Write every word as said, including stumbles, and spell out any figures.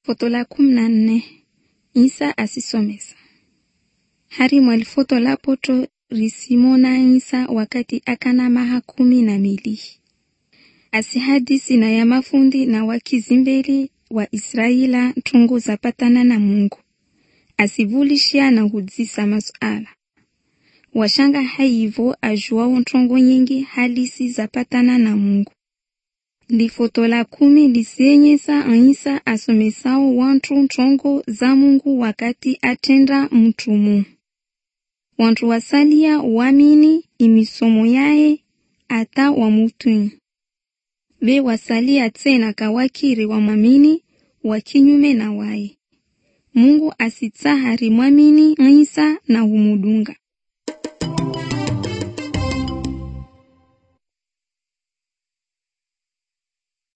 Foto la kumi na nne. Isa asisomesa. Hari mwalifoto la poto risimona Isa wakati akana maha kumi na mili. Asihadisi na ya mafundi na wakizimbeli wa Israela tungu zapatana na Mungu. Asivulishia na hudzisa masuala. Washanga haivo ajua untongo nyingi halisi zapatana na Mungu. Li foto la kumi lisienyesa Isa asomesao wantu ntongo za Mungu wakati atenda mtumu. Wantu wasalia wamini imisomo yae ata wamutuni. Be wasalia tena kawakiri wa mamini wakinyume na wae. Mungu asitsahari mwamini Isa na humudunga.